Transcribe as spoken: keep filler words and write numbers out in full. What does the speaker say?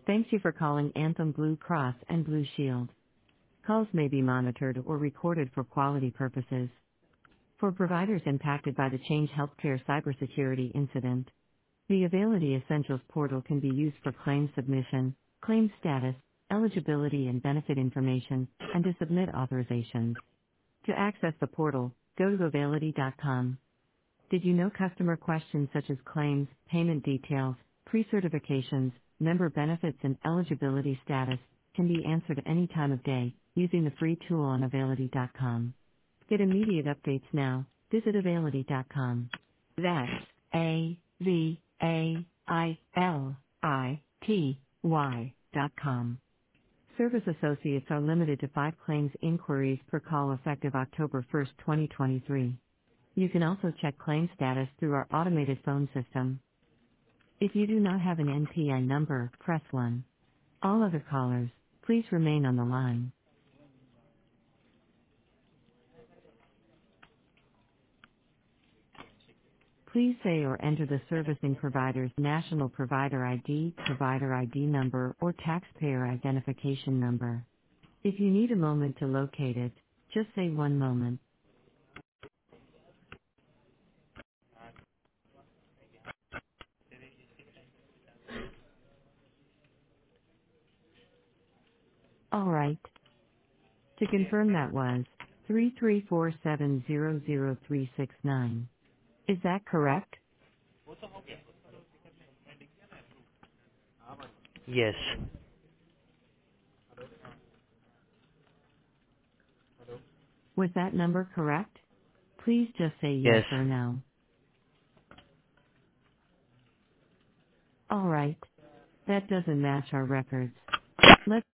Thank you for calling Anthem Blue Cross and Blue Shield. Calls may be monitored or recorded for quality purposes. For providers impacted by the Change Healthcare cybersecurity incident, the Availity Essentials portal can be used for claim submission, claim status, eligibility and benefit information, and to submit authorizations. To access the portal, go to availity dot com. Did you know customer questions such as claims, payment details, pre-certifications, member benefits and eligibility status can be answered at any time of day using the free tool on availity dot com. Get immediate updates now. Visit availity dot com. That's A V A I L I T Y dot com. Service associates are limited to five claims inquiries per call effective October first, twenty twenty-three. You can also check claim status through our automated phone system. If you do not have an N P I number, press one. All other callers, please remain on the line. Please say or enter the servicing provider's national provider I D, provider I D number, or taxpayer identification number. If you need a moment to locate it, just say one moment. Alright. To confirm, that was three three four seven zero zero three six nine. Is that correct? Yes. Was that number correct? Please just say yes Yes. or no. Alright. That doesn't match our records. Let's